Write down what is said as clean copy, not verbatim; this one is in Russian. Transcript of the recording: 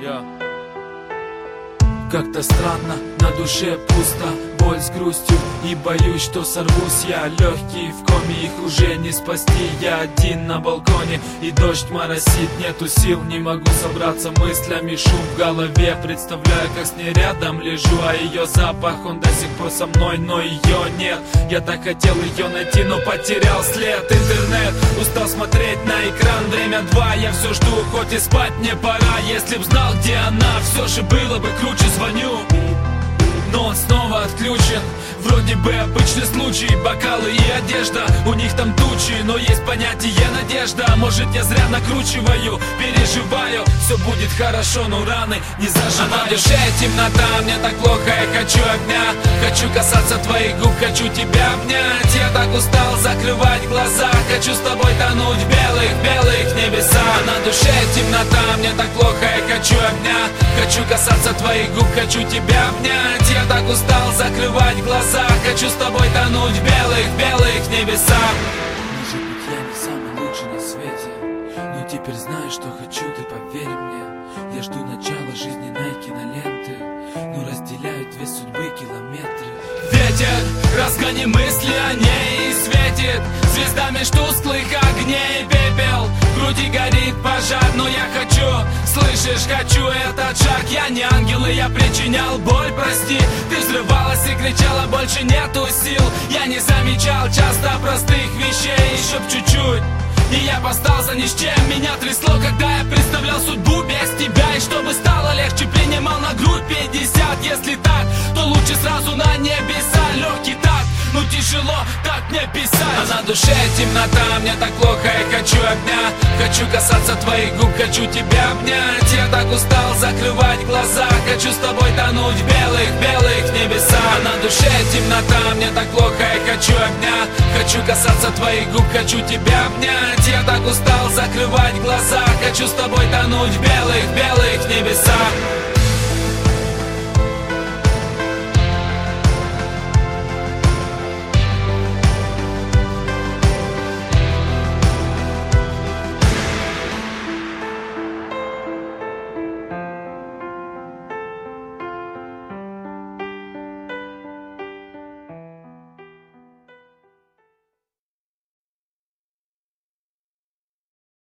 Как-то странно, на душе пусто, боль с грустью, и боюсь, что сорвусь я. Легкие в коме, их уже не спасти. Я один на балконе, и дождь моросит. Нету сил, не могу собраться мыслями. Шум в голове, представляю, как с ней рядом лежу. А ее запах, он до сих пор со мной, но ее нет. Я так хотел ее найти, но потерял след. Интернет, устал смотреть на экран. Время 2, я все жду, хоть и спать мне пора. Если б знал, где она, все же было бы круче. Звоню, но он снова отключен. Вроде бы обычный случай, бокалы и одежда, у них там тучи, но есть понятие надежда. Может, я зря накручиваю, переживаю, все будет хорошо, но раны не заживают. А на душе темнота, мне так плохо, я хочу огня. Хочу касаться твоих губ, хочу тебя обнять. Я так устал закрывать глаза, хочу с тобой тонуть в белых небесах. А на душе темнота, мне так плохо, я хочу огня. Хочу касаться твоих губ, хочу тебя обнять. Я так устал закрывать глаза, хочу с тобой тонуть в белых небесах. Может быть, я не самый лучший на свете, но теперь знаю, что хочу, ты поверь мне. Я жду начала жизненной киноленты, но разделяют две судьбы километры. Ветер, разгони мысли о ней и светит звездами ж тусклых огней. Пепел, в груди горит пожар, но я хочу, слышишь, хочу этот шаг. Я не ангел, и я причинял боль, прости. Ты взрывалась и кричала, больше нету сил. Я не замечал часто простых вещей, еще б чуть-чуть, и я бы остался ни с чем. Меня трясло, когда я представлял судьбу без тебя. И чтобы стало легче, принимал на грудь 50. Если так, то лучше сразу на небеса. Легкий так, ну тяжело так мне писать. А на душе темнота, мне так плохо, я хочу огня. Хочу касаться твоих губ, хочу тебя обнять. Я так устал закрывать глаза, хочу с тобой тонуть в белых небесах. А на душе темнота, мне так плохо, я хочу огня. Хочу касаться твоих губ, хочу тебя обнять. Я так устал закрывать глаза, хочу с тобой тонуть в белых